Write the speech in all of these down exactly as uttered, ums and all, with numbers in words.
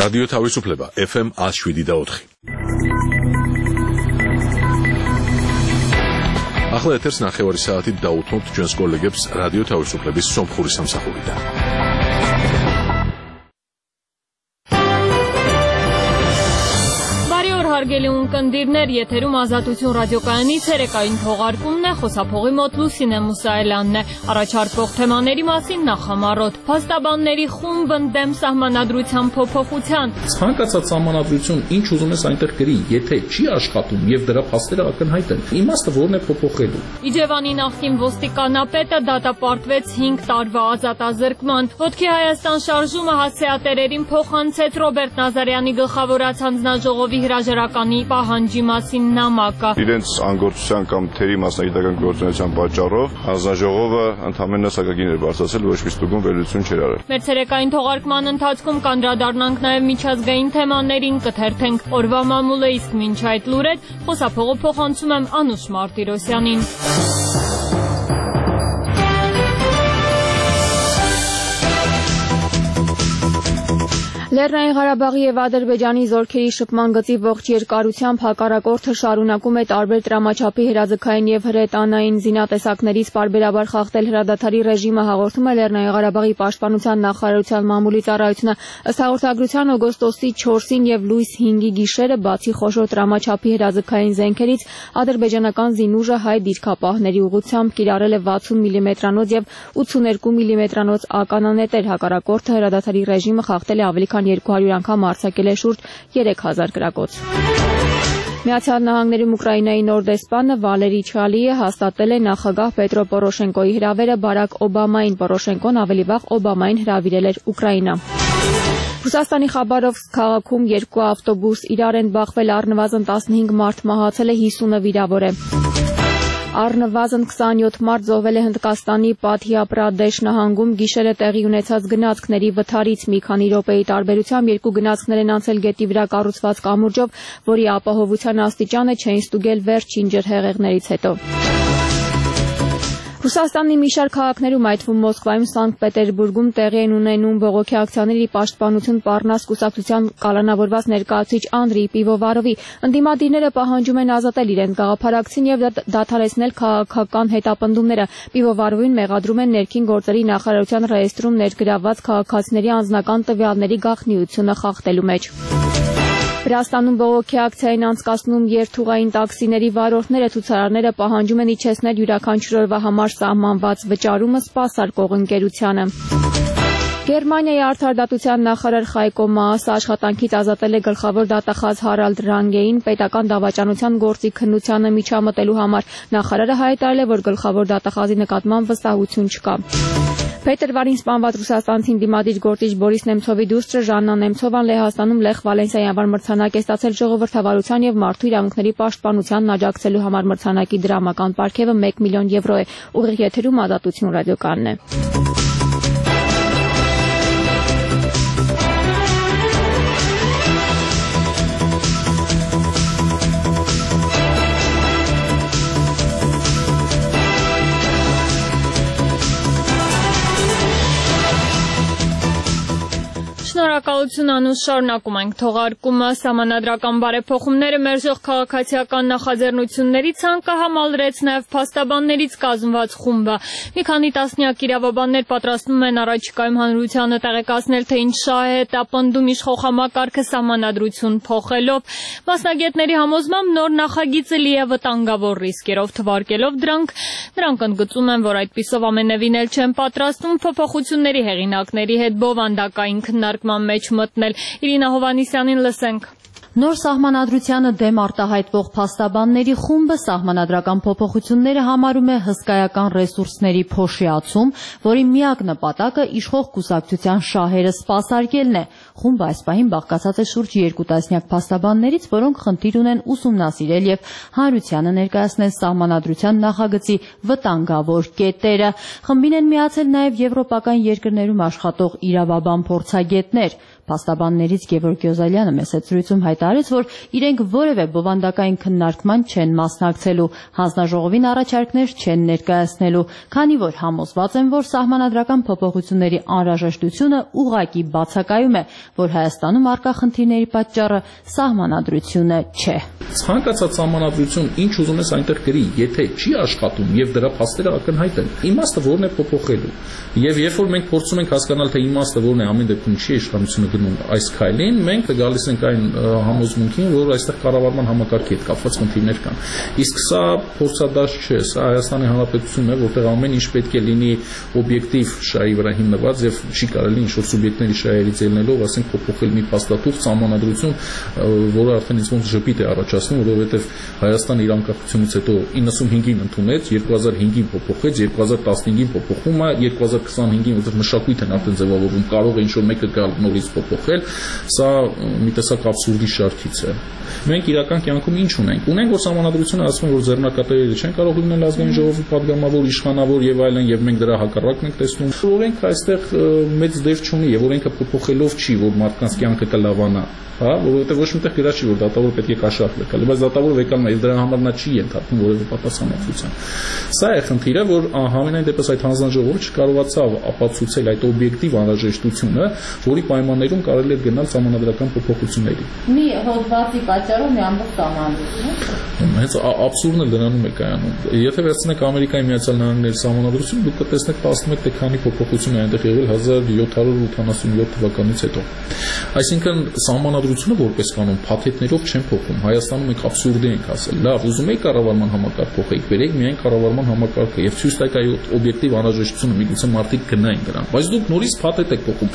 რადიო თავისუფლება F M one oh seven და four. ახლა ეთერს ნახევარი საათით დაუთმობთ ჩვენს კოლეგებს რადიო თავისუფლების სომხური სამსახურიდან. Հարգելի ունկնդիրներ, եթերում ազատություն ռադիոկայանի ցերեկային թողարկումն է, խոսափողի մոտ Լուսինե Մուսայելյանն է, առաջարկող թեմաների մասին նախամարոտ, փաստաբանների խումբ ընդդեմ սահմանադրության փոփոխության։ Ցանկացած սահմանադրություն, ինչ ուզում ես այնտեղ գրի, եթե չի աշխատում եւ դրա փաստերը ակնհայտ են, իմաստը որն է փոփոխելու։ Իջևանի նախկին ոստիկանապետը դատապարտվեց հինգ տարվա ազատազրկման։ Ոտքի Հայաստան շարժումը հասցեատերերին փոխանցեց Ռոբերտ Նազարյանի գլխավորած հանձնաժողովի հրաժարականի պահանջի մասին նամակը։ Իրենց անգործության կամ թերի մասնագիտական գործունեության պատճառով հանձնաժողովը ընդհանրապես սակագին էր բարձրացել, ոչ մի ստուգում վերլուծություն չէր արել։ Մեր ցերեկային թողարկման ընթացքում կանդրադառնանք նաև միջազգային թեմաներին, կթերթենք օրվա մամուլը, իսկ մինչ այդ լուրեր խոսափողը փոխանցում եմ Անուշ Մարտիրոսյանին։ Լեռնային Ղարաբաղի եւ Ադրբեջանի զորքերի շփման գծի ողջ երկարությամբ հակառակորդը շարունակում է տարբեր տրամաչափի հրաձգային եւ հրետանային զինատեսակներից պարբերաբար խախտել հրադադարի ռեժիմը, հաղորդում է Լեռնային Ղարաբաղի պաշտպանության նախարարության մամուլի ծառայությունը։ Ըստ հաղորդագրության օգոստոսի չորսին եւ լույս հինգի գիշերը բացի խոշոր տրամաչափի հրաձգային զենքերից ադրբեջանական զինուժը հայ դիրքապահների ուղղությամբ կիրառել է վաթսուն միլիմետրանոց եւ ութսուներկու միլիմետրանոց ականանետեր, հակառակորդը հրադադարի ռեժիմը խախտել է ավելի երկու հարյուր անգամ արձակել է շուրջ երեք հազար գրակոց։ Միացյալ Նահանգներում Ուկրաինայի նոր դեսպանը Վալերի Չալիը հաստատել է նախագահ Պետրո Պորոշենկոյի հրավերը Բարակ Օբամային։ Պորոշենկոն ավելի վաղ Օբամային հրավիրել էր Ուկրաինա։ Ռուսաստանի Խաբարովսկ քաղաքում երկու ավտոբուս իրար են բախվել, առնվազն տասնհինգ մարդ մահացել է, հիսունը վիրավոր է։ Առնվազն քսանյոթ մարդ զոհվել է Հնդկաստանի Պատհյա Պրադեշ նահանգում գիշերը տեղի ունեցած գնացքների վթարից։ Մի քանի րոպեի տարբերությամբ երկու գնացքներ են անցել գետի վրա կառուցված կամուրջով, որի ապահովության աստիճանը չէին ստուգել վերջին ջրհեղեղներից հետո։ Ռուսաստանի մի շարք քաղաքներում, այդ թվում Մոսկվայում, Սանկտ Պետերբուրգում տեղի են ունենում բողոքի ակցիաների պաշտպանություն Պառնաս կուսակցության կալանավորված ներկայացուցիչ Անդրեյ Պիվովարովի։ Ընդդիմադիրները պահանջում են ազատել իրենց գաղափարակցին եւ դադարեցնել քաղաքական հետապնդումները։ Պիվովարովին մեղադրում են ներքին գործերի նախարարության ռեեստրում ներգրավված քաղաքացիների անձնական տվյալների գաղտնիությունը խախտելու մեջ։ Վրաստանում բողոքի ակցիային անցկացնում երթուղային տաքսիների վարորդները, ցուցարարները պահանջում են իջեցնել յուրաքանչյուր օրվա համար սահմանված վճարումը սպասարկող ընկերությանը։ Գերմանիայի արդարադատության նախարար Խայկո Մաասը աշխատանքից ազատել է գլխավոր դատախազ Հարալդ Ռանգեին պետական դավաճանության գործի քննությանը միջամտելու համար։ Նախարարը հայտարարել է, որ գլխավոր դատախազի նկատմամբ վստահություն չկա։ Փետրվարին սպանված ռուսաստանցի դիմադիր գործիչ Բորիս Նեմցովի դուստրը Ժաննա Նեմցովան Լեհաստանում Լեխ Վալենսիայի անվան մրցանակ է ստացել ժողովրդավարության եւ մարդու իրավունքների պաշտպանությանն աջակցելու համար։ Մրցանակի դրամական պարգևը մեկ միլիոն եվրո է։ Ուղիղ եթերում Ազատություն ռադիոկայանն է։ Շնորհակալություն Անուշ, շարունակում ենք թողարկումը։ Սահմանադրական բարեփոխումները մերժող քաղաքացիական նախաձեռնությունների ցանկը համալրեց նաև փաստաբաններից կազմված խումբը։ Մի քանի տասնյակ իրավաբաններ պատրաստվում են առաջիկայում հանրությանը տեղեկացնել, թե ինչ շահ է հետապնդում իշխող համակարգը սահմանադրություն փոխելով։ Մասնագետների համոզմամբ նոր նախագիծը լի է վտանգավոր ռիսկերով, թվարկելով դրանք, նրանք ընդգծում են, որ այդպիսով ամենևին էլ չեն պատրաստվում փոփոխությունների հեղինակների հետ բովանդակային քննարկման մեջ մտնել։ Իրինա Հովանիսյանին լսենք։ Նոր սահմանադրությանը դեմ արտահայտվող փաստաբանների խումբը սահմանադրական փոփոխությունները համարում է հսկայական ռեսուրսների փոշիացում, որի միակ նպատակը իշխող կուսակցության շահերը սպասարկելն է։ Խումբը այս պահին բաղկացած է շուրջ երկու տասնյակ փաստաբաններից, որոնք խնդիր ունեն ուսումնասիրել եւ հանրությանը ներկայացնել սահմանադրության նախագծի վտանգավոր կետերը։ Խմբին են միացել նաեւ եվրոպական երկրներում աշխատող իրավաբան փորձագետներ։ Փաստաբաններից Գևորգ Գյոզալյանը մեծ զրույցում հայտարարեց, որ իրենք որևէ բովանդակային քննարկման չեն մասնակցելու, հանձնաժողովին առաջարկներ չեն ներկայացնելու, քանի որ համոզված են, որ սահմանադրական փոփոխությունների անհրաժեշտությունը ուղղակի բացակայում է, որ Հայաստանում առկա խնդիրների պատճառը սահմանադրությունը չէ։ Ցանկացած սահմանադրություն ինչ ուզում ես այնտեղ գրի, եթե չի աշխատում եւ դրա փաստերը ակնհայտ են, իմաստը որն է փոփոխելու։ Եվ երբ որ մենք փորձում ենք հասկանալ, թե իմաստը որն է, ամեն դեպքում չի իշխանությունը գնում այս քայլին, մենք գալիս ենք այն համոզմունքին, որ այստեղ կառավարման համակարգի հետ կապված խնդիրներ կան։ Իսկ սա փորձադաշ չէ, սա Հայաստանի Հանրապետությունն է, որտեղ ամեն ինչ պետք է լինի օբյեկտիվ շահի վրա հիմնված եւ չի կարելի ինչ-որ սուբյեկտների շահերից ելնելով, ասենք, փոփոխել մի փաստաթուղթ, սահմանադրություն, որը արդեն ինձ ոնց ժպիտ է առաջացնում, որովհետեւ Հայաստանը իր անկախությունից հետո իննսունհինգին ընդունեց, երկու հազար հինգին փոփոխեց, երկու հազար տասնհինգին փոփոխում է, երկու հազար քսանհինգին որտեղ մշակույթ են արդեն ձևավորվում, կարող է ինչ-որ մեկը գալ նորից փոփոխել, սա մի տեսակ աբսուրդի շարքից է։ Մենք իրական կյանքում ինչ ունենք։ Ունենք, որ սահմանադրությունը ասում է, որ ձեռնարկատերերը չեն կարող լինել ազգային ժողովի падգամավոր, իշխանավոր եւ այլն, եւ մենք դրա հակառակն ենք տեսնում։ Օրենքը այստեղ մեծ դեր չունի եւ օրենքը փոփոխելով չի, որ մարդկանց կյանքը կլավանա, հա, որովհետեւ ոչ միտեղ գրած չի, որ դատավորը պետք է կաշառք լքել, բայց դատավորը վեկանում է, եւ դրա համար նա չի ենթարկվում որևէ պատասխանատվության։ Սա է խնդիրը, որ համենայն դեպս այդ հանձնաժողովը չկարողացավ ապացուցել այդ օբյեկտիվ անհրաժեշտությունը, որի պայմաններում կարելի է գնալ սահմանադրական փոփոխությունների։ Մի հոդվածի պատճառով մի ամբողջ սահմանադրություն։ Հենց աբսուրդն էլ դրանում է կայանում։ Եթե վերցնեք Ամերիկայի Միացյալ Նահանգների սահմանադրությունը, դուք կտեսնեք տասնմեկ թե քանի փոփոխություն է այնտեղ եղել հազար յոթ հարյուր ութանասունյոթ թվականից հետո։ Այսինքն սահմանադրությունը որպես կանոն փաթեթներով չեն փոխում։ Հայաստանում մենք աբսուրդի ենք ասել։ Լավ, ուզում եք կառավարման համակարգ փոխեք, բերեք միայն կառավարման համակարգը եւ ցույց տայք այ օբյեկտիվ անհրաժեշտությունը, միգուցե մարդիկ գնային դրան, բայց դուք նորից փաթեթ եք փոխում։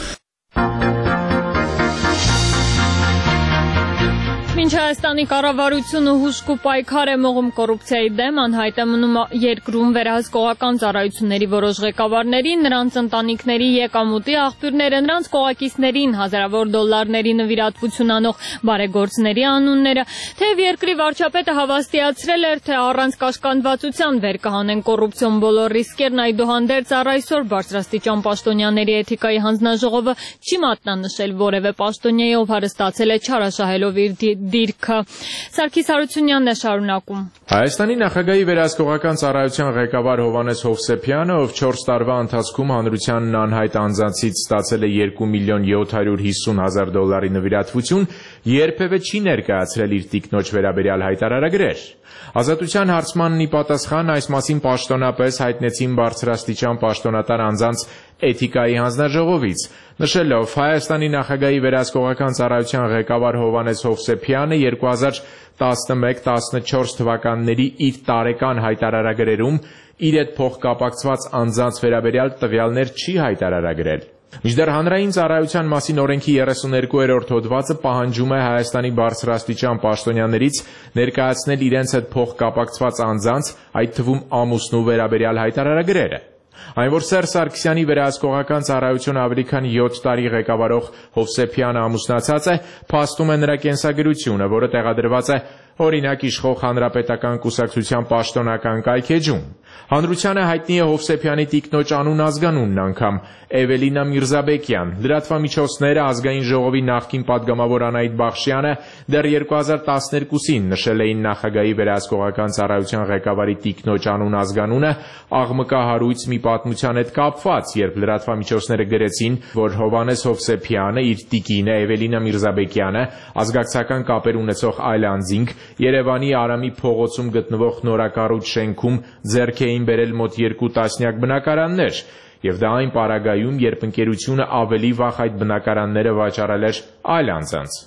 Մինչ Հայաստանի կառավարությունը հուժկու պայքար է մղում կոռուպցիայի դեմ, անհայտ է մնում երկրում վերահսկողական ծառայությունների որոշ ղեկավարների, նրանց ընտանիքների եկամուտի աղբյուրները, նրանց կողակիցներին հազարավոր դոլարների նվիրատվություն անող բարեգործների անունները, թեև երկրի վարչապետը հավաստիացրել էր, թե առանց կաշկանդվածության վեր կհանեն կոռուպցիոն բոլոր ռիսկերն, այդուհանդերձ առ այսօր բարձրաստիճան պաշտոնյաների էթիկայի հանձնաժողովը չի մատնանշել որևէ պաշտոնյայի, ով հարստացել է չարաշահելով իր դիրքը։ Սարգիս Հարությունյանն է շարունակում։ Հայաստանի նախագահի վերահսկողական ծառայության ղեկավար Հովհաննես Հովսեփյանը, ով չորս տարվա ընթացքում հանրությանն անհայտ անձանցից ստացել է երկու միլիոն յոթ հարյուր հիսուն հազար դոլարի նվիրատվություն, երբևէ չի ներկայացրել իր տիկնոջ վերաբերյալ հայտարարագրեր։ Ազատության հարցմանն ի պատասխան այս մասին պաշտոնապես հայտնեցին բարձրաստիճան պաշտոնատար անձանց էթիկայի հանձնաժողովից, նշելով Հայաստանի նախագահի վերահսկողական ծառայության ղեկավար Հովհաննես Հովսեփյանը երկու հազար տասնմեկ տասնչորս թվականների իր տարեկան հայտարարագրերում իր հետ փոխկապակցված անձանց վերաբերյալ տվյալներ չի հայտարարագրել։ Մինչդեռ հանրային ծառայության մասին օրենքի երեսուներկուերորդ հոդվածը պահանջում է Հայաստանի բարձրաստիճան պաշտոնյաներից ներկայացնել իրենց հետ փոխկապակցված անձանց, այդ թվում ամուսնու վերաբերյալ հայտարարագրերը։ Այն, որ Սերժ Սարգսյանի վերահսկողական ծառայությունը ավելի քան յոթ տարի ղեկավարող Հովսեփյանը ամուսնացած է, փաստում է նրա կենսագրությունը, որը տեղադրված է օրինակ իշխող հանրապետական կուսակցության պաշտոնական կայքեջում։ Հանրությանը հայտնի է Հովսեփյանի տիկնոջ անուն ազգանունն անգամ՝ Էվելինա Միրզաբեկյան։ Լրատվամիջոցները ազգային ժողովի նախկին падգամավոր Անահիտ Բախշյանը դեռ երկու հազար տասներկուսին նշել էին նախագահի վերահսկողական ծառայության ղեկավարի տիկնոջ անուն ազգանունը աղմկահարույց մի պատմության հետ կապված, երբ լրատվամիջոցները գրեցին, որ Հովհաննես Հովսեփյանը իր տիկինը Էվելինա Միրզաբեկյանը ազգակցական կապեր ունեցող այլ անձինք Երևանի Արամի փողոցում գտնվող նորակառույց շենքում ձեռք էին բերել մոտ երկու տասնյակ բնակարաններ, եւ դա այն պարագայում, երբ ընկերությունը ավելի վաղ այդ բնակարանները վաճառել էր այլ անձանց։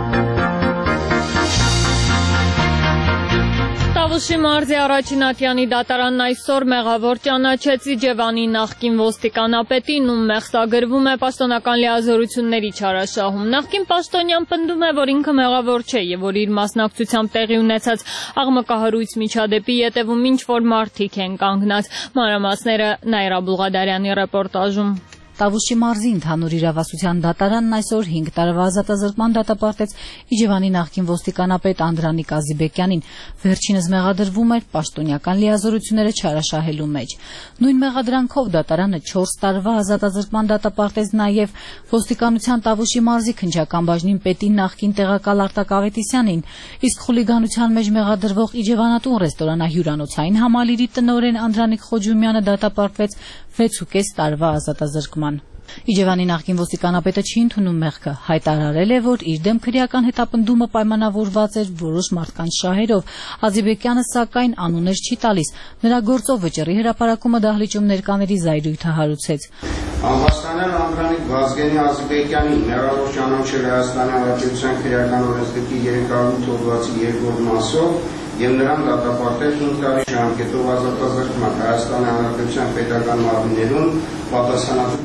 Տավուշի մարզի Առաջինատյանի դատարանն այսօր մեղավոր ճանաչեց Իջևանի նախկին ոստիկանապետին, ում մեղսագրվում է պաշտոնական լիազորությունների չարաշահում։ Նախկին պաշտոնյան պնդում է, որ ինքը մեղավոր չէ եւ որ իր մասնակցությամբ տեղի ունեցած աղմկահարույց միջադեպի ետևում ինչ որ մարդիկ են կանգնած։ Մանրամասները Նայրա Բուլղադարյանի ռեպորտաժում։ Տավուշի մարզի ընդհանուր իրավասության դատարանն այսօր հինգ տարվա ազատազրկման դատապարտեց Իջևանի նախկին ոստիկանապետ Անդրանիկ Ազիբեկյանին։ Վերջինս մեղադրվում էր պաշտոնյական լիազորությունները չարաշահելու մեջ։ Նույն մեղադրանքով դատարանը չորս տարվա ազատազրկման դատապարտեց նաև ոստիկանության Տավուշի մարզի քննչական բաժնին պետի նախկին տեղակալ Արտակ Ավետիսյանին, իսկ խուլիգանության մեջ մեղադրվող Իջևանատուն ռեստորանահյուրանոցային համալիրի տնօրեն Անդրանիկ Խոջումյանը դատապարտվեց վեցուկես տարվա ազատազրկման։ Իջևանի նախկին ոստիկանապետը չի ընդունում մեղքը, հայտարարել է, որ իր դեմ քրեական հետապնդումը պայմանավորված էր որոշ մարդկանց շահերով։ Ազիբեկյանը սակայն անուններ չի տալիս, նրա գործով վճռի հրապարակումը դահլիճում ներկաների զայրույթը հարուցեց։ Անվաստանել Անդրանիկ Վազգենի Ազիբեկյանի մեղավոր ճանաչել Հայաստանի Հանրապետության քրեական օրենսգրքի երեք հարյուր ութ հոդվածի երկրորդ մասով եւ նրան դատապարտել հինգ տարի ժամկետով ազատազրկման Հայաստանի Հանրապետության պետական մարմիններում պատասխանատու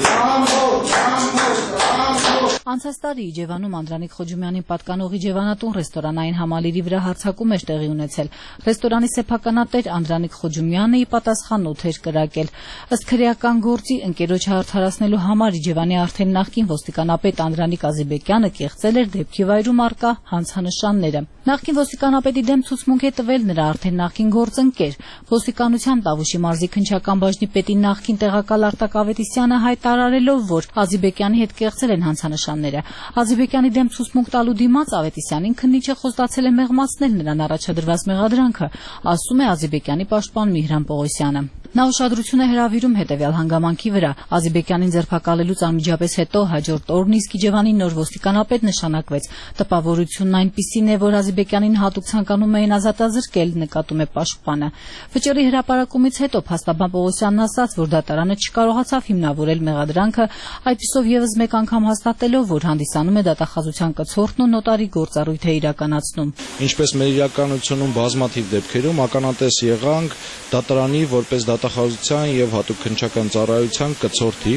պաշտոնյա Անցած տարի Իջևանում Անդրանիկ Խոջումյանին պատկանող Իջևանատուն ռեստորանային համալիրի վրա հարձակում էր տեղի ունեցել։ Ռեստորանի սեփականատեր Անդրանիկ Խոջումյանը ի պատասխան օդ էր կրակել։ Ըստ քրեական գործի ընկերոջը արդարացնելու համար Իջևանի արդեն նախկին ոստիկանապետ Անդրանիկ Ազիբեկյանը կեղծել էր դեպքի վայրում առկա հանցանշանները։ Նախկին ոստիկանապետի դեմ ցուցմունք է տվել նրա արդեն նախկին գործընկեր։ Ոստիկանության Տավուշի մարզի քննչական բաժնի պետի նախկին տեղակալ Արտակ Ավետիսյանը հայտարարելով, որ Ազիբեկյանի հետ կեղծել են հանցանշանները։ Ազիբեկյանի դեմ ցուցմունք տալու դիմաց Ավետիսյանին քննիչը խոստացել է մեղմացնել նրան առաջադրված մեղադրանքը, ասում է Ազիբեկյանի պաշտպան Միհրան Պողոսյանը։ Նա ուշադրություն է հրավիրում հետևյալ հանգամանքի վրա։ Ազիբեկյանին ձերբակալելուց անմիջապես հետո հաջորդ օրն իսկ Իջևանի նոր ոստիկանապետ նշանակվեց։ Տպավորությունն այնպիսին է, որ Ազիբեկյանին հատուկ ցանկանում էին ազատազրկել, նկատում է պաշտպանը։ Վճռի հրապարակումից հետո փաստաբան Պողոսյանն ասաց, որ դատարանը չկարողացավ հիմնավորել մեղադրանքը, այդպիսով եւս մեկ անգամ հաստատելով, որ հանդիսանում է դատախազության կցորդն ու նոտարի գործառույթ է իրականացնում։ Ինչպես մեր իրականությունում բազմաթիվ դեպքերում ականատես եղանք դատարանի որպես դատախազության եւ հատուկ քննչական ծառայության կցորդի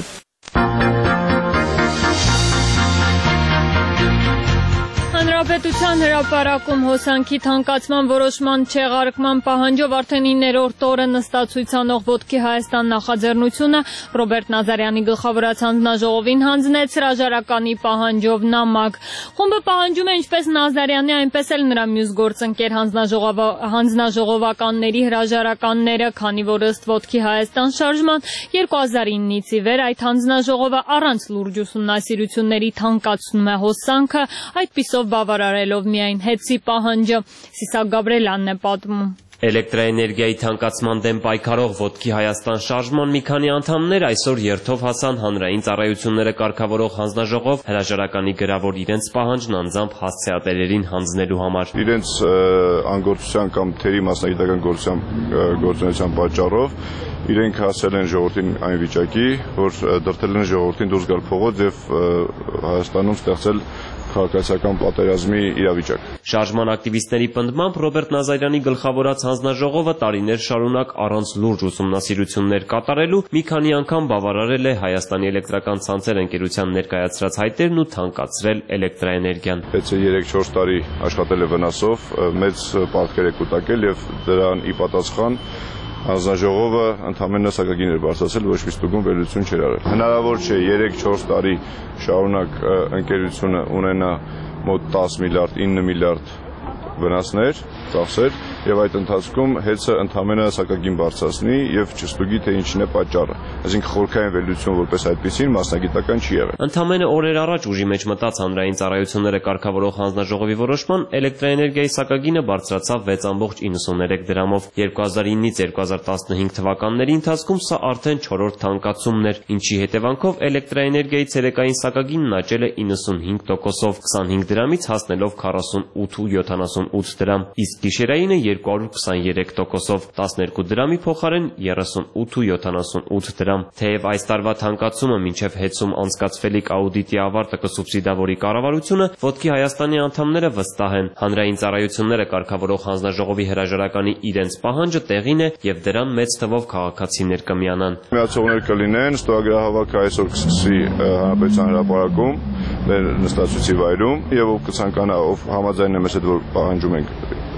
Հանրապետության հրապարակում հոսանքի թանկացման որոշման չեղարկման պահանջով արդեն իններորդ օրը նստացույց անող Ոտքի Հայաստան նախաձեռնությունը Ռոբերտ Նազարյանի գլխավորած հանձնաժողովին հանձնեց հրաժարականի պահանջով նամակ։ Խումբը պահանջում է ինչպես Նազարյանի, այնպես էլ նրա մյուս գործընկեր հանձնաժողովականների հրաժարականները, քանի որ ըստ Ոտքի Հայաստան շարժման երկու հազար իննից ի վեր այդ հանձնաժողովը առանց լուրջ ուսումնասիրությունների թանկացնում է հոսանքը, այդպիսով բավարարելով միայն հետսի պահանջը։ Սիսակ Գաբրելյանն է պատմում։ Էլեկտրաէներգիայի թանկացման դեմ պայքարող Ոտքի Հայաստան շարժման մի քանի անդամներ այսօր երթով հասան հանրային ծառայությունները կարգավորող հանձնաժողով հրաժարականի գրավոր իրենց պահանջն անձամբ հասցեատերերին հանձնելու համար։ Իրենց անգործության կամ թերի մասնագիտական գործունեության պատճառով իրենք հասել են ժողովրդին այն վիճակի, որ դրդել են ժողովրդին դուրս գալ փողոց եւ Հայաստանում ստեղծել քաղաքացիական պատերազմի իրավիճակ։ Շարժման ակտիվիստների պնդմամբ Ռոբերտ Նազարյանի գլխավորած հանձնաժողովը տարիներ շարունակ առանց լուրջ ուսումնասիրություններ կատարելու մի քանի անգամ բավարարել է Հայաստանի էլեկտրական ցանցեր ընկերության ներկայացրած հայտերն ու թանկացրել էլեկտրաէներգիան։ Հետո երեք-չորս տարի աշխատել է վնասով, մեծ պարտքեր է կուտակել եւ դրան ի պատասխան հանձնաժողովը ընդհանրապես սակագին էր բարձրացել, ոչ մի ստուգում վերլուծություն չէր արել։ Հնարավոր չէ երեք-չորս տարի շարունակ ընկերությունը ունենա մոտ տասը միլիարդ, ինը միլիարդ վնասներ, ծախսեր եւ այդ ընթացքում հեծը ընդհանրապես սակագին բարձրացնի եւ չստուգի թե ինչն է պատճառը։ Այսինքն խորքային վերլուծություն որպես այդպեսին մասնագիտական չի եղել։ Ընդհանրապես օրեր առաջ ուժի մեջ մտած հանրային ծառայությունները կարգավորող հանձնաժողովի որոշման էլեկտրաէներգիայի սակագինը բարձրացավ վեց կόμma իննսուններեք դրամով։ երկու հազար իննից երկու հազար տասնհինգ թվականների ընթացքում սա արդեն չորրորդ թանկացումն էր, ինչի հետևանքով էլեկտրաէներգիայի ցերեկային սակագինն աճել է իննսունհինգ տոկոսով, քսանհինգ դրամից հասնելով քառասունութ ու յոթանասունութ դրամ, իսկ գիշերայինը երկու հարյուր քսաներեք տոկոսով, տասներկու դրամի փոխարեն երեսունութ ու յոթանասունութ դրամ։ Թեև այս տարվա թանկացումը մինչև հետսում անցկացվելիք աուդիտի ավարտը կսուբսիդավորի կառավարությունը, Ոտքի Հայաստանի անդամները վստահ են, հանրային ծառայությունները կարգավորող հանձնաժողովի հրաժարականի իրենց պահանջը տեղին է եւ դրան մեծ թվով քաղաքացիներ կմիանան։ Միացողներ կլինեն, ստորագրահավաքը այսօր կսկսի Հանրապետության հրապարակում, մեր նստացույցի վայրում եւ ով կցանկանա, ով համաձայն է մեզ հետ, որ պահանջում ենք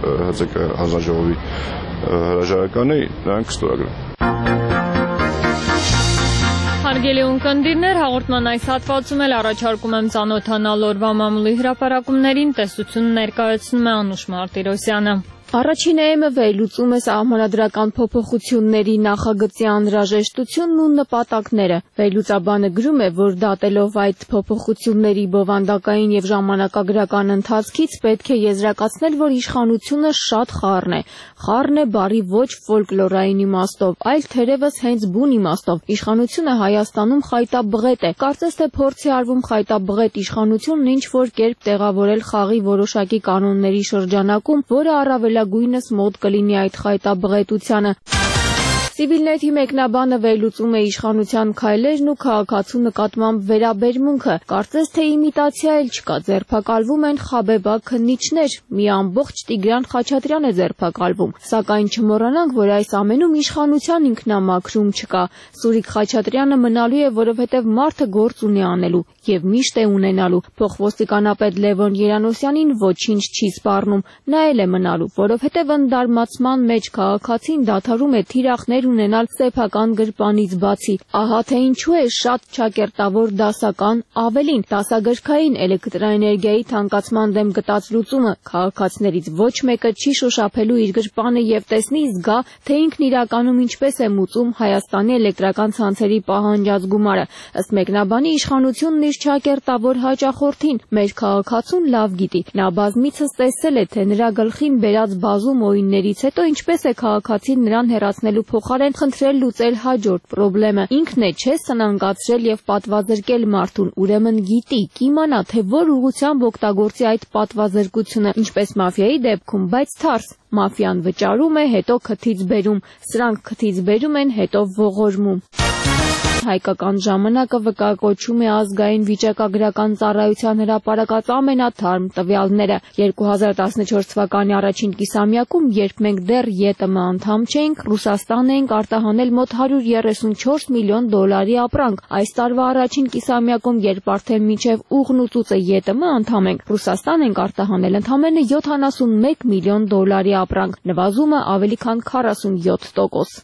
ՀԾԿ հանձնաժողովի հրաժարականը, նրանք կստորագրեն։ Հարգելի ունկնդիրներ, հաղորդման այս հատվածում էլ առաջարկում եմ ծանոթանալ օրվա մամուլի հրապարակումներին, տեսություն ներկայացնում է Անուշ Մարտիրոսյանը։ Առաջին էմը վերլուծում է սահմանադրական փոփոխությունների նախագծի անհրաժեշտությունն ու նպատակները։ Վերլուծաբանը գրում է, որ դատելով այդ փոփոխությունների բովանդակային եւ ժամանակագրական ընթացքից պետք է եզրակացնել, որ իշխանությունը շատ խառն է։ Խառն է բառի ոչ ֆոլկլորային իմաստով, այլ թերևս հենց բուն իմաստով։ Իշխանությունը Հայաստանում խայտաբղետ է։ Կարծես թե փորձ է արվում խայտաբղետ իշխանությունն ինչ որ կերպ տեղավորել խաղի որոշակի կանոնների շրջանակում, որը առավել գույնս մոտ կլինի այդ խայտաբղետությանը։ Civilnet-ի մեկնաբանը վերլուծում է իշխանության քայլերն ու քաղաքացու նկատմամբ վերաբերմունքը։ Կարծես թե իմիտացիա էլ չկա, ձերբակալվում են խաբեբա քննիչներ, մի ամբողջ Տիգրան Խաչատրյան է ձերբակալվում։ Սակայն չմոռանանք, որ այս ամենում իշխանության ինքնամաքրում չկա։ Սուրիկ Խաչատրյանը մնալու է, որովհետև մարդը գործ ունի անելու եւ միշտ է ունենալու։ Փոխոստիկանապետ Լևոն Երանոսյանին ոչինչ չի սպառնում, նա էլ է մնալու, որովհետև ընդդարմացման մեջ քաղաքացին դադարում է թիրախներ ունենալ սեփական գրպանից բացի։ Ահա թե ինչու է շատ ճակերտավոր դասական, ավելին դասագրքային էլեկտրաէներգիայի թանկացման դեմ գտած լուծումը քաղաքացիներից ոչ մեկը չի շոշափելու իր գրպանը եւ տեսնի զգա, թե ինքն իրականում ինչպես է մուծում Հայաստանի էլեկտրական ցանցերի պահանջած գումարը։ Ըստ մեկնաբանի իշխանությունն իր ճակերտավոր հաճախորդին մեր քաղաքացուն լավ գիտի։ Նա բազմիցս տեսել է, թե նրա գլխին բերած բազում օիններից հետո ինչպես է քաղաքացին նրան հեռացնելու փոխարեն խնդրել լուծել հաջորդ խնդրեմը։ Ինքն է չէ սնանկացրել եւ պատվազրկել մարդուն, ուրեմն գիտի, կիմանա, թե որ ուղղությամբ օգտագործի այդ պատվազրկությունը, ինչպես մաֆիայի դեպքում, բայց թարս։ Մաֆիան վճարում է, հետո քթից բերում, սրանք քթից բերում են, հետո ողորմում։ Հայկական ժամանակը վկայակոչում է ազգային վիճակագրական ծառայության հրապարակած ամենաթարմ տվյալները։ երկու հազար տասնչորս թվականի առաջին կիսամյակում, երբ մենք դեռ ԵՏՄ անդամ չէինք, Ռուսաստան էինք արտահանել մոտ հարյուր երեսունչորս միլիոն դոլարի ապրանք։ Այս տարվա առաջին կիսամյակում, երբ արդեն մինչև ուղն ու ծուծը ԵՏՄ անդամ ենք, Ռուսաստան ենք արտահանել ընդամենը յոթանասունմեկ միլիոն դոլարի ապրանք, նվազումը ավելի քան քառասունյոթ տոկոս։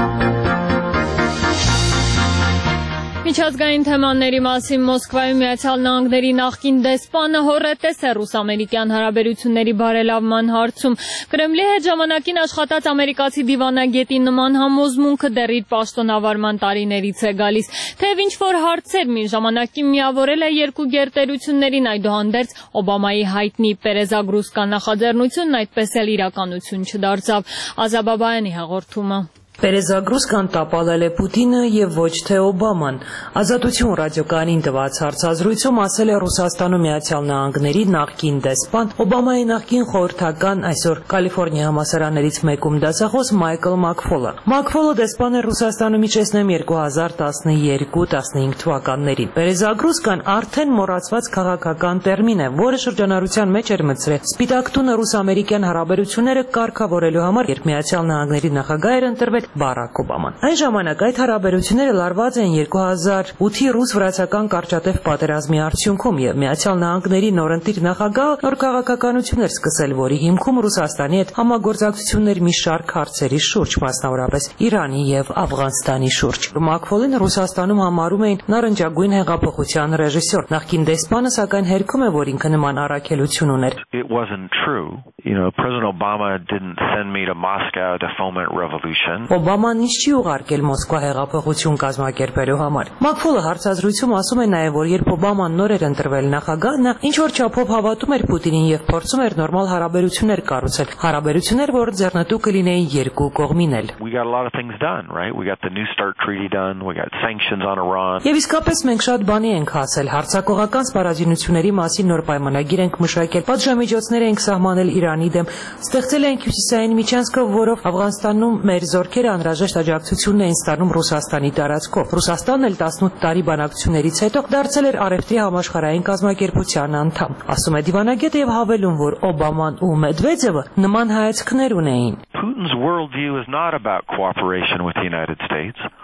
Միջազգային թեմաների մասին Մոսկվայում Միացյալ Նահանգների նախկին դեսպանը հոռետես է ռուս-ամերիկյան հարաբերությունների բարելավման հարցում։ Կրեմլի հետ ժամանակին աշխատած ամերիկացի դիվանագետի նման համոզմունքը դեռ իր պաշտոնավարման տարիներից է գալիս։ Թեև ինչ-որ հարցեր մի ժամանակին միավորել է երկու գերտերություններին, այդուհանդերձ Օբամայի հայտնի Պերեզագրուսկա նախաձեռնությունն այդպես էլ իրականություն չդարձավ։ Ազաբաբայանի հաղորդումը։ Պերեզագրուսկան տապալել է Պուտինը եւ ոչ թե Օբաման։ Ազատություն ռադիոկայանին տված հարցազրույցում ասել է Ռուսաստանում Միացյալ Նահանգների նախկին դեսպան, Օբամայի նախկին խորհրդական, այսօր Կալիֆոռնիա համալսարաններից մեկում դասախոս Մայքլ Մաքֆոլը։ Մաքֆոլը դեսպան է Ռուսաստանում իջեցնեմ երկու հազար տասնյոթ տասնհինգ թվականներին։ Պերեզագրուսկան արդեն մոռացված քաղաքական տերմին է, որը շրջանառության մեջ էր մտցրել Սպիտակ տունը ռուս-ամերիկյան հարաբերությունները կարգավորելու համար, երբ Միացյալ Նահանգների նախագահ էր ընտրվել Բարակ Օբաման։ Այն ժամանակ այդ հարաբերությունները լարված են երկու հազար ութի ռուս-վրացական կարճատև պատերազմի արդյունքում եւ Միացյալ Նահանգների նորընտիր նախագահը նոր քաղաքականություն էր սկսել, որի հիմքում Ռուսաստանի հետ համագործակցություններ մի շարք հարցերի շուրջ, մասնավորապես Իրանի եւ Աֆղանստանի շուրջ։ Մաքֆոլին Ռուսաստանում համարում էին նարնջագույն հեղափոխության ռեժիսոր։ Նախկին դեսպանը սակայն հերքում է, որ ինքը նման առաքելություն ուներ։ It wasn't true. You know, President Obama didn't send me to Moscow to foment revolution. Օբաման ինչ չի ուղարկել Մոսկվա հեղափոխություն կազմակերպելու համար։ Մաքֆոլը հարցազրույցում ասում է նաև, որ երբ Օբաման նոր էր ընտրվել նախագահ, նա ինչ որ չափով հավատում էր Պուտինին եւ փորձում էր նորմալ հարաբերություններ կառուցել, հարաբերություններ, որ ձեռնտու կլինեին երկու կողմին էլ։ We got a lot of things done, right? We got the New START treaty done, we got sanctions on Iran. Եվ իսկապես մենք շատ բանի ենք հասել, հարձակողական սպառազինությունների մասին նոր պայմանագիր ենք մշակել, պատժամիջոցներ ենք սահմանել Իրանի դեմ, ստեղծել ենք հյուսիսային միջանցքը, որով Աֆղանստանում մեր զորքերը անհրաժեշտ աջակցությունն էին ստանում Ռուսաստանի տարածքով։ Ռուսաստանն էլ տասնութ տարի բանակցություններից հետո դարձել էր Արևտրի համաշխարհային կազմակերպության անդամ։ Ասում է դիվանագետը եւ հավելում, որ Օբաման ու Մեդվեդևը նման հայացքներ ունեին։ Putin's worldview is not about cooperation with the United States.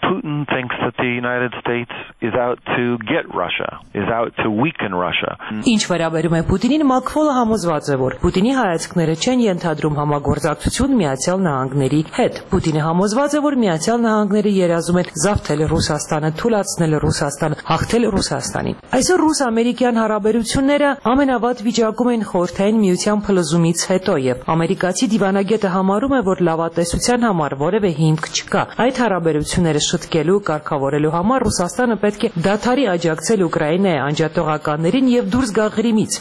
Putin thinks that the United States is out to get Russia, is out to weaken Russia. Ինչ վերաբերում է Պուտինին, Մակֆոլը համոզված է, որ Պուտինի հայացքները չեն ենթադրում համագործակցություն Միացյալ Նահանգների հետ։ Պուտինը համոզված է, որ Միացյալ Նահանգները երազում են զավթել Ռուսաստանը, թուլացնել Ռուսաստանը, հաղթել Ռուսաստանին։ Այսօր ռուս-ամերիկյան հարաբերությունները ամենավատ վիճակում են Խորհրդային Միության փլուզումից հետո, եւ ամերիկացի դիվանագետը համարում է, որ լավատեսության համար որևէ հիմք չկա։ Այդ հարաբերությունները շտկելու, կարգավորելու համար Ռուսաստանը պետք է դադարի աջակցել Ուկրաինայի անջատողականներին եւ դուրս գա Ղրիմից։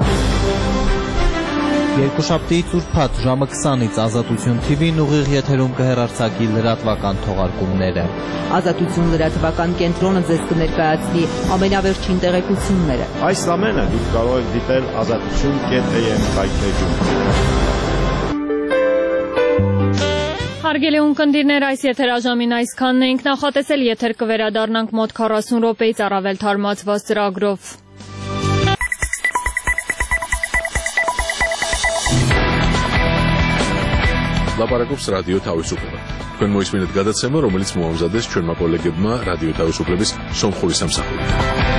Երկուշաբթիից ուրբաթ ժամը քսանից Ազատություն Թի Վին ուղիղ եթերում կհեռարձակի լրատվական թողարկումները։ Ազատություն լրատվական կենտրոնը ձեզ կներկայացնի ամենավերջին տեղեկությունները։ Այս ամենը դուք կարող եք դիտել ազատություն կետ էյ էմ հայթեջում։ Հարգելի ունկնդիրներ, այս եթերաժամին այսքանն էինք նախատեսել, եթեր կվերադառնանք մոտ քառասուն րոպեից առավել թարմացված ծրագրով։ Լապարակոպս ռադիո Թավիսուկլեվը։ Քան մոյսմինդ գադացեմը, რომელიც մոհամզադես չորմա կոլեգեբմա ռադիո Թավիսուկլեվիս Սոմխորիս ամսախորի։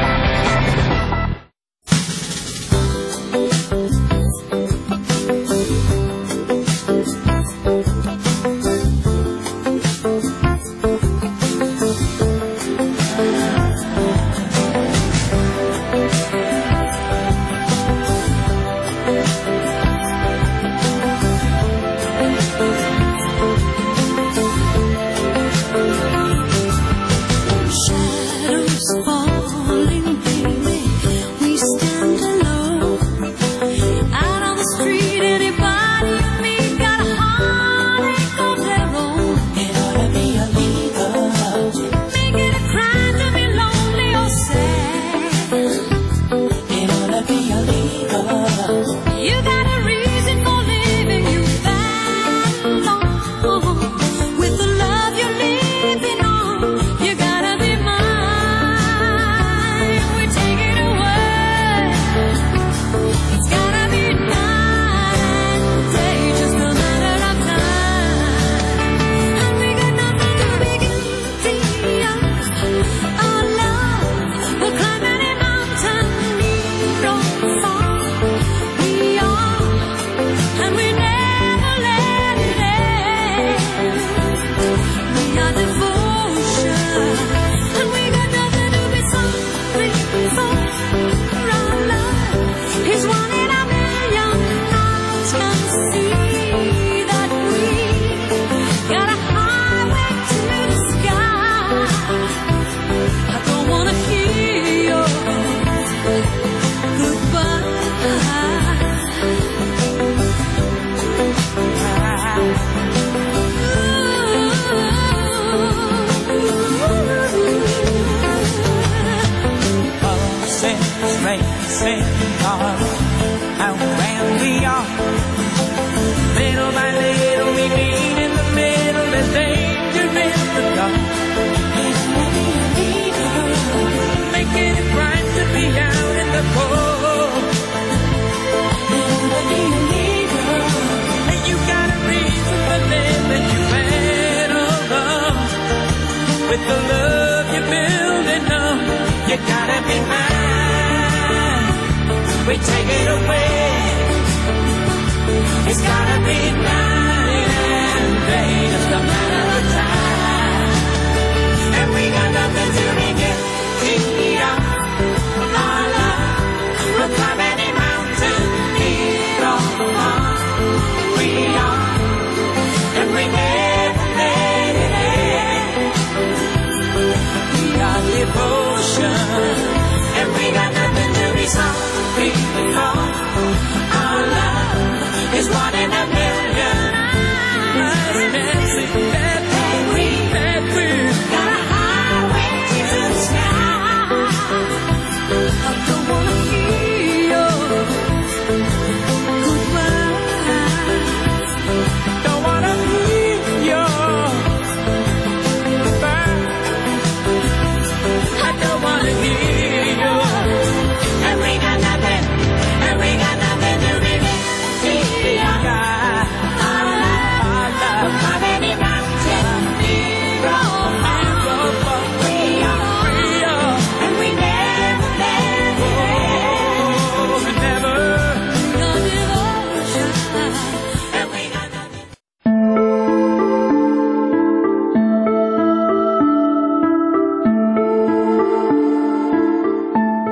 With the love you're building up, you gotta be mine. We take it away. It's gotta be night and day, just a matter of time. And we got nothing to regret. Our love will climb any mountain, lead on. We are, and we never let it end. We are devotion, and we got nothing to be sorry for. Our love is one in a million.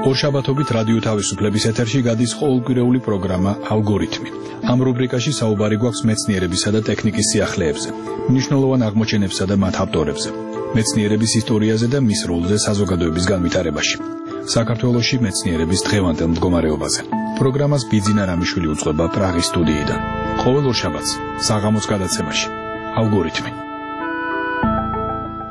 ორშაბათობით რადიო თავისუფლების ეთერში გადის ყოველკვირეული პროგრამა ალგორითმი. ამ რუბრიკაში საუბარი გვაქვს მეცნიერებისა და ტექნიკის სიახლეებზე, მნიშვნელოვან აღმოჩენებსა და მათ ავტორებზე, მეცნიერების ისტორიაზე და მის როლზე საზოგადოების განვითარებაში. საქართველოში მეცნიერების დღევანდელ მდგომარეობაზე. პროგრამას ბიძინა რამიშვილი უძღვება პრაღის სტუდიიდან. ყოველ ორშაბათს საღამოს გადაცემაში ალგორითმი.